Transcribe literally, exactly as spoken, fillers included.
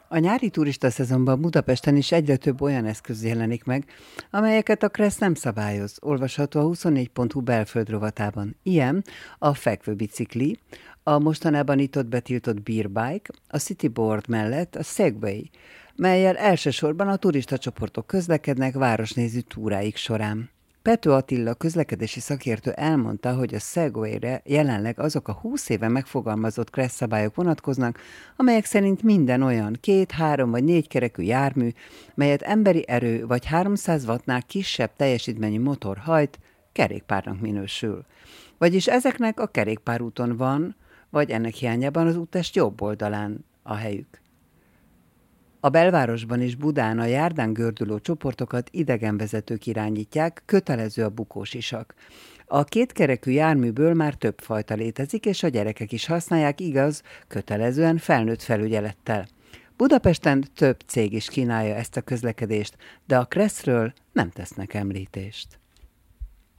A nyári turista szezonban Budapesten is egyre több olyan eszköz jelenik meg, amelyeket a Kressz nem szabályoz, olvasható a huszonnégy pont hu belföld rovatában. Ilyen a fekvőbicikli, a mostanában itt betiltott beerbike, a cityboard mellett a segway, mellyel elsősorban a turista csoportok közlekednek városnéző túráik során. Pető Attila közlekedési szakértő elmondta, hogy a Segwayre jelenleg azok a húsz éve megfogalmazott Kressz szabályok vonatkoznak, amelyek szerint minden olyan két, három vagy négy kerekű jármű, melyet emberi erő vagy háromszáz wattnál kisebb teljesítményű motor hajt, kerékpárnak minősül. Vagyis ezeknek a kerékpárúton van, vagy ennek hiányában az úttest jobb oldalán a helyük. A belvárosban és Budán a járdán gördülő csoportokat idegenvezetők irányítják, kötelező a bukósisak. A kétkerekű járműből már több fajta létezik, és a gyerekek is használják, igaz, kötelezően felnőtt felügyelettel. Budapesten több cég is kínálja ezt a közlekedést, de a Kresszről nem tesznek említést.